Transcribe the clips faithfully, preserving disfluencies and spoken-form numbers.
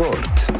Sport.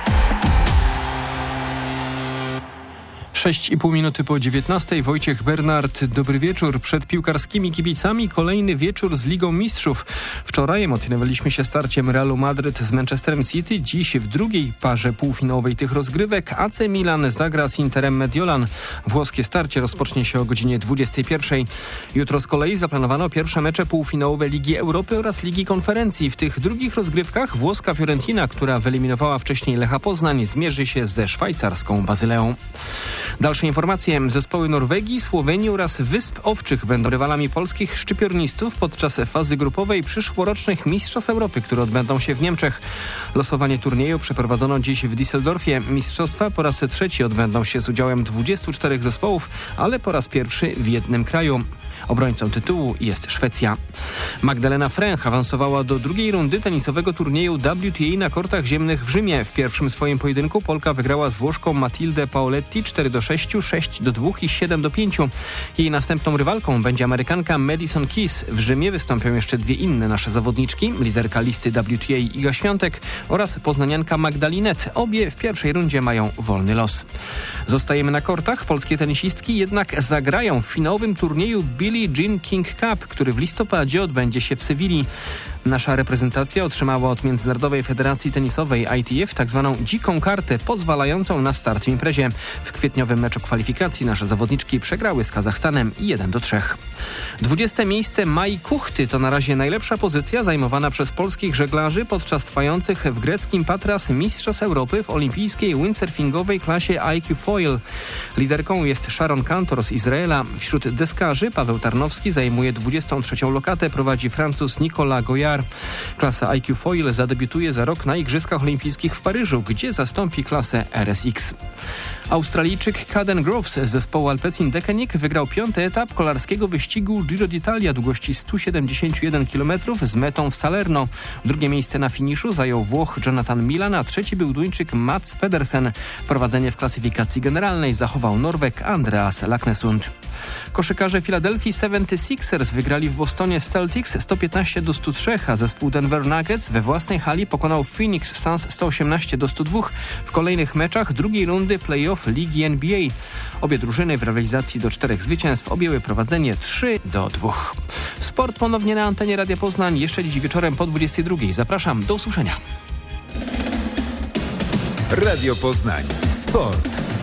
sześć i pół minuty po dziewiętnastej. Wojciech Bernard, dobry wieczór. Przed piłkarskimi kibicami kolejny wieczór z Ligą Mistrzów. Wczoraj emocjonowaliśmy się starciem Realu Madryt z Manchesterem City. Dziś w drugiej parze półfinałowej tych rozgrywek A C Milan zagra z Interem Mediolan. Włoskie starcie rozpocznie się o godzinie dwudziestej pierwszej. Jutro z kolei zaplanowano pierwsze mecze półfinałowe Ligi Europy oraz Ligi Konferencji. W tych drugich rozgrywkach włoska Fiorentina, która wyeliminowała wcześniej Lecha Poznań, zmierzy się ze szwajcarską Bazyleą. Dalsze informacje. Zespoły Norwegii, Słowenii oraz Wysp Owczych będą rywalami polskich szczypiornistów podczas fazy grupowej przyszłorocznych Mistrzostw Europy, które odbędą się w Niemczech. Losowanie turnieju przeprowadzono dziś w Düsseldorfie. Mistrzostwa po raz trzeci odbędą się z udziałem dwudziestu czterech zespołów, ale po raz pierwszy w jednym kraju. Obrońcą tytułu jest Szwecja. Magdalena Fręch awansowała do drugiej rundy tenisowego turnieju W T A na kortach ziemnych w Rzymie. W pierwszym swoim pojedynku Polka wygrała z Włoszką Matildę Paoletti cztery do sześciu, sześć do dwóch i siedem do pięciu. Jej następną rywalką będzie Amerykanka Madison Keys. W Rzymie wystąpią jeszcze dwie inne nasze zawodniczki, liderka listy W T A Iga Świątek oraz poznanianka Magdalinet. Obie w pierwszej rundzie mają wolny los. Zostajemy na kortach. Polskie tenisistki jednak zagrają w finałowym turnieju Billie Jean King Cup, który w listopadzie odbędzie się w Sewilli. Nasza reprezentacja otrzymała od Międzynarodowej Federacji Tenisowej I T F tak zwaną dziką kartę pozwalającą na start w imprezie. W kwietniowym meczu kwalifikacji nasze zawodniczki przegrały z Kazachstanem jeden do trzech. Dwudzieste miejsce Mai Kuchty to na razie najlepsza pozycja zajmowana przez polskich żeglarzy podczas trwających w greckim Patras Mistrzostw Europy w olimpijskiej windsurfingowej klasie I Q Foil. Liderką jest Sharon Kantor z Izraela. Wśród deskarzy Paweł Tarnowski zajmuje dwudziestą trzecią lokatę, prowadzi Francuz Nicolas Goyard. Klasa I Q Foil zadebiutuje za rok na Igrzyskach Olimpijskich w Paryżu, gdzie zastąpi klasę R S X. Australijczyk Caden Groves z zespołu Alpecin Deceuninck wygrał piąty etap kolarskiego wyścigu Giro d'Italia długości sto siedemdziesiąt jeden kilometrów z metą w Salerno. Drugie miejsce na finiszu zajął Włoch Jonathan Milan, a trzeci był Duńczyk Mats Pedersen. Prowadzenie w klasyfikacji generalnej zachował Norweg Andreas Lacknesund. Koszykarze Philadelphia seventy-sixers wygrali w Bostonie z Celtics sto piętnaście do stu trzech, a zespół Denver Nuggets we własnej hali pokonał Phoenix Suns sto osiemnaście do stu dwóch w kolejnych meczach drugiej rundy playoff Ligi N B A. Obie drużyny w rywalizacji do czterech zwycięstw objęły prowadzenie trzy do dwóch. Sport ponownie na antenie Radia Poznań jeszcze dziś wieczorem po dwudziestej drugiej. Zapraszam, do usłyszenia. Radio Poznań. Sport.